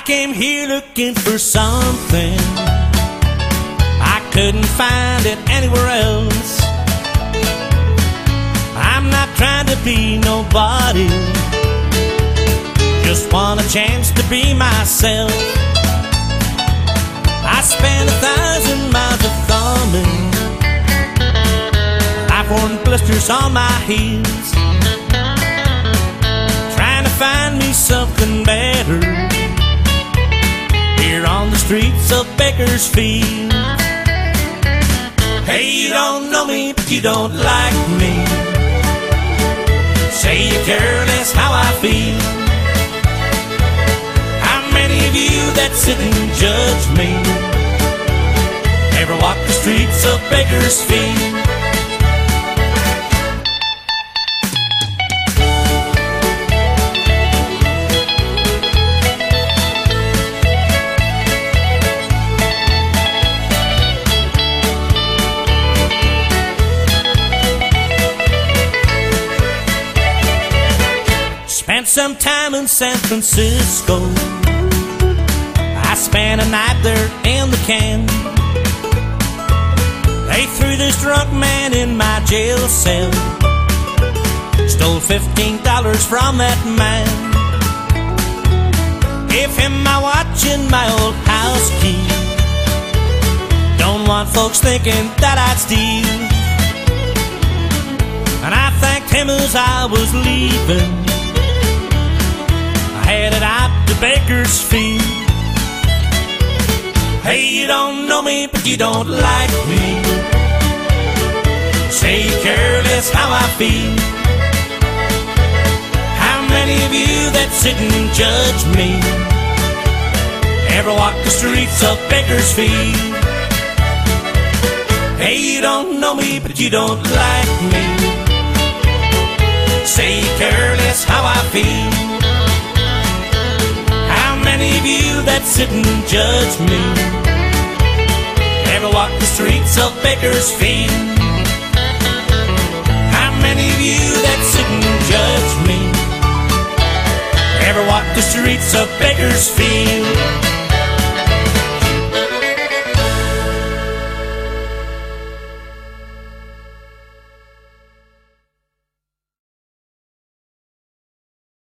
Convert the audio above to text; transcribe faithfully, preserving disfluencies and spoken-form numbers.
came here looking for something I couldn't find it anywhere else. I'm not trying to be nobody, just want a chance to be myself. I spent a thousand miles of thumbing, life-worn blisters on my heels, trying to find me something better here on the streets of Bakersfield. Hey, you don't know me, but you don't like me. Say you care less how I feel. How many of you that sit and judge me ever walk the streets of Bakersfield? Spent some time in San Francisco. I spent a night there in the can. They threw this drunk man in my jail cell, stole fifteen dollars from that man, gave him my watch and my old house key. Don't want folks thinking that I'd steal. And I thanked him as I was leaving, headed out to Bakersfield. Hey, you don't know me, but you don't like me. Say you care less how I feel. How many of you that sit and judge me ever walk the streets of Bakersfield? Hey, you don't know me, but you don't like me. Say you care less how I feel. Many of you that sit and judge me ever walk the streets of Bakersfield? How many of you that sit and judge me ever walk the streets of Bakersfield?